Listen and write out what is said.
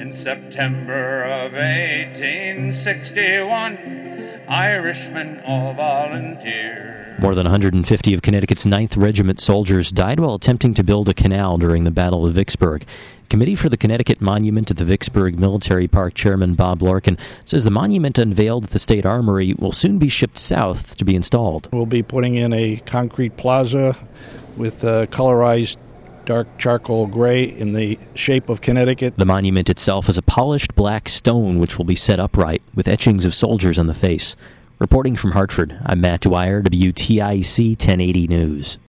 In September of 1861, Irishmen all volunteered. More than 150 of Connecticut's 9th Regiment soldiers died while attempting to build a canal during the Battle of Vicksburg. Committee for the Connecticut Monument at the Vicksburg Military Park Chairman Bob Lorkin says the monument unveiled at the State Armory will soon be shipped south to be installed. We'll be putting in a concrete plaza with colorized dark charcoal gray in the shape of Connecticut. The monument itself is a polished black stone which will be set upright with etchings of soldiers on the face. Reporting from Hartford, I'm Matt Dwyer, WTIC 1080 News.